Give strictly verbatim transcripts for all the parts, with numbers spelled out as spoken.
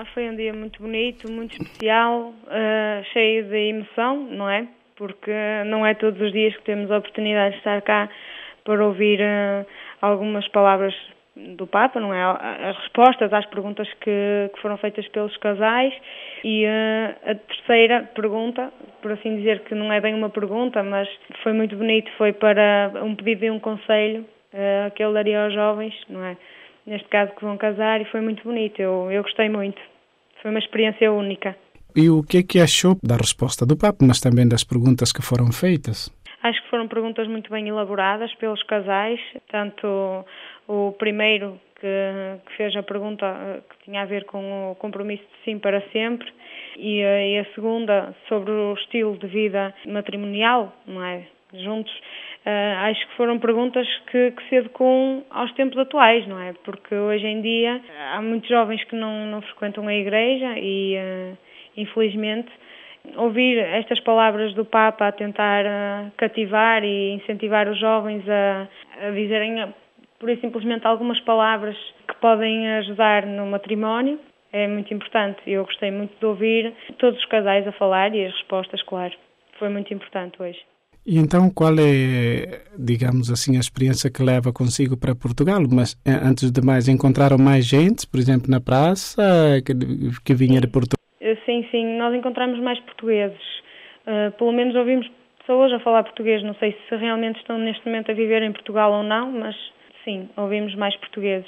foi um dia muito bonito, muito especial, uh, cheio de emoção, não é? Porque não é todos os dias que temos a oportunidade de estar cá para ouvir uh, algumas palavras do Papa, não é? As respostas às perguntas que, que foram feitas pelos casais. E uh, a terceira pergunta, por assim dizer, que não é bem uma pergunta, mas foi muito bonito, foi para um pedido e um conselho uh, que ele daria aos jovens, não é? Neste caso que vão casar, e foi muito bonito, eu, eu gostei muito. Foi uma experiência única. E o que é que achou da resposta do Papa, mas também das perguntas que foram feitas? Acho que foram perguntas muito bem elaboradas pelos casais, tanto o primeiro que, que fez a pergunta que tinha a ver com o compromisso de sim para sempre e a, e a segunda sobre o estilo de vida matrimonial, não é? Juntos. Uh, acho que foram perguntas que, que se adequam aos tempos atuais, não é? Porque hoje em dia há muitos jovens que não, não frequentam a igreja e, uh, infelizmente, ouvir estas palavras do Papa a tentar uh, cativar e incentivar os jovens a, a dizerem uh, pura e simplesmente algumas palavras que podem ajudar no matrimónio é muito importante. Eu gostei muito de ouvir todos os casais a falar e as respostas, claro. Foi muito importante hoje. E então qual é, digamos assim, a experiência que leva consigo para Portugal? Mas antes de mais, encontraram mais gente, por exemplo, na praça, que, que vinha de Portugal? Sim, sim, nós encontramos mais portugueses. Uh, pelo menos ouvimos pessoas a falar português. Não sei se realmente estão neste momento a viver em Portugal ou não, mas sim, ouvimos mais portugueses.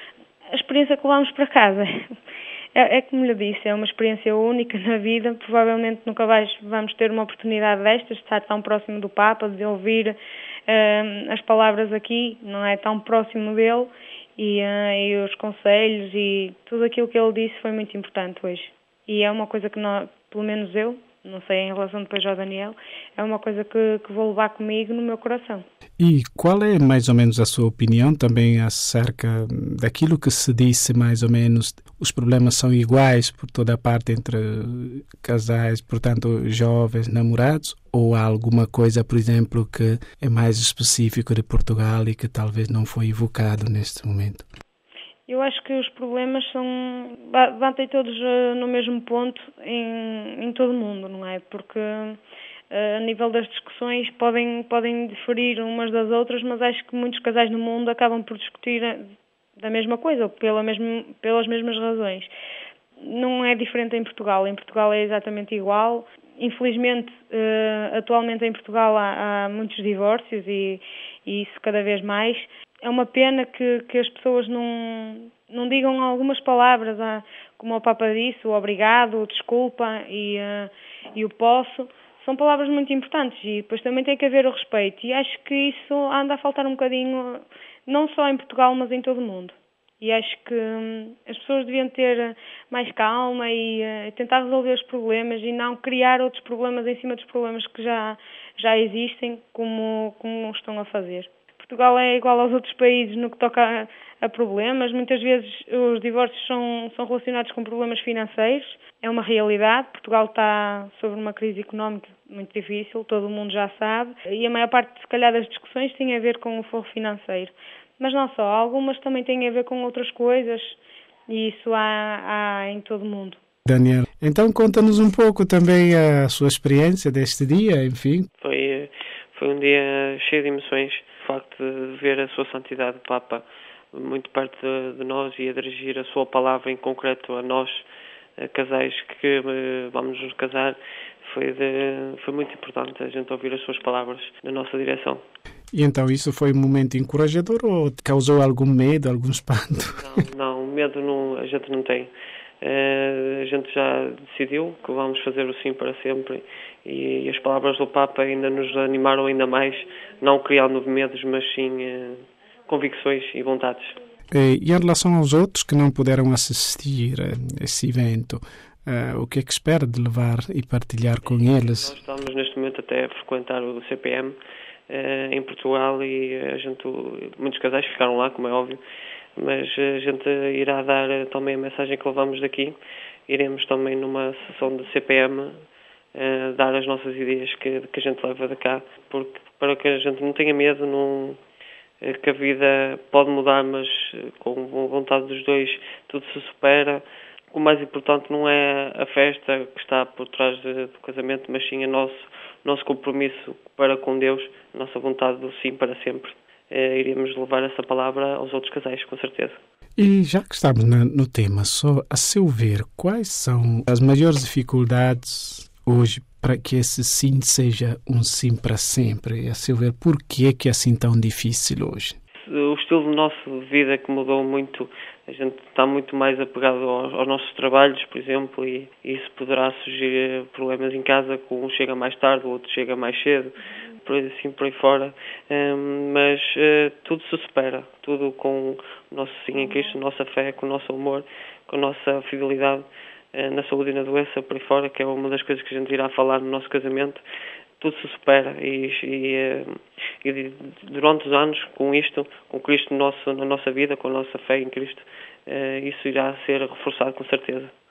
A experiência que levamos para casa é, é como lhe disse, é uma experiência única na vida. Provavelmente nunca vais, vamos ter uma oportunidade destas, de estar tão próximo do Papa, de ouvir uh, as palavras aqui, não é tão próximo dele, e, uh, e os conselhos e tudo aquilo que ele disse foi muito importante hoje. E é uma coisa que, nós, pelo menos eu, não sei em relação depois ao Daniel, é uma coisa que, que vou levar comigo no meu coração. E qual é mais ou menos a sua opinião também acerca daquilo que se disse mais ou menos? Os problemas são iguais por toda a parte entre casais, portanto, jovens, namorados? Ou há alguma coisa, por exemplo, que é mais específico de Portugal e que talvez não foi evocado neste momento? Eu acho que os problemas são batem todos uh, no mesmo ponto em, em todo o mundo, não é? Porque uh, a nível das discussões podem, podem diferir umas das outras, mas acho que muitos casais no mundo acabam por discutir da mesma coisa, ou pela mesma, pelas mesmas razões. Não é diferente em Portugal. Em Portugal é exatamente igual. Infelizmente, uh, atualmente em Portugal há, há muitos divórcios e, e isso cada vez mais. É uma pena que, que as pessoas não, não digam algumas palavras, ah, como o Papa disse, o obrigado, o desculpa e, uh, e o posso. São palavras muito importantes e depois também tem que haver o respeito. E acho que isso anda a faltar um bocadinho, não só em Portugal, mas em todo o mundo. E acho que hum, as pessoas deviam ter mais calma e uh, tentar resolver os problemas e não criar outros problemas em cima dos problemas que já, já existem, como, como estão a fazer. Portugal é igual aos outros países no que toca a, a problemas. Muitas vezes os divórcios são, são relacionados com problemas financeiros. É uma realidade. Portugal está sobre uma crise económica muito difícil, todo o mundo já sabe. E a maior parte, se calhar, das discussões tem a ver com o forro financeiro. Mas não só, algumas também têm a ver com outras coisas e isso há, há em todo o mundo. Daniel, então conta-nos um pouco também a sua experiência deste dia, enfim. Foi, foi um dia cheio de emoções. O facto de ver a sua santidade, o Papa, muito perto de, de nós e a dirigir a sua palavra em concreto a nós, a casais que uh, vamos nos casar, foi, de, foi muito importante a gente ouvir as suas palavras na nossa direção. E então isso foi um momento encorajador ou causou algum medo, algum espanto? Não, não medo não, a gente não tem. Uh, a gente já decidiu que vamos fazer o sim para sempre e, e as palavras do Papa ainda nos animaram ainda mais, não criando medos, mas sim uh, convicções e vontades. E, e em relação aos outros que não puderam assistir a esse evento, uh, o que é que espera de levar e partilhar com eles? Nós estamos neste momento até a frequentar o C P M uh, em Portugal e a gente, muitos casais ficaram lá, como é óbvio, mas a gente irá dar também a mensagem que levamos daqui. Iremos também numa sessão de C P M uh, dar as nossas ideias que, que a gente leva de cá, porque para que a gente não tenha medo, não, que a vida pode mudar, mas com vontade dos dois tudo se supera. o mais importante não é a festa que está por trás do casamento, mas sim o nosso, nosso compromisso para com Deus, a nossa vontade do sim para sempre. Eh, iremos levar essa palavra aos outros casais, com certeza. E já que estamos na, no tema, só a seu ver, quais são as maiores dificuldades hoje para que esse sim seja um sim para sempre? E a seu ver, por que é que é assim tão difícil hoje? O estilo nosso de vida que mudou muito, a gente está muito mais apegado aos, aos nossos trabalhos, por exemplo, e, e isso poderá surgir problemas em casa, que um chega mais tarde, o outro chega mais cedo, por aí, assim por aí fora, um, mas uh, tudo se supera, tudo com o nosso sim em Cristo, a nossa fé, com o nosso amor, com a nossa fidelidade uh, na saúde e na doença, por aí fora, que é uma das coisas que a gente irá falar no nosso casamento. Tudo se supera e, e, e durante os anos, com isto, com Cristo no nosso, na nossa vida, com a nossa fé em Cristo, isso irá ser reforçado com certeza.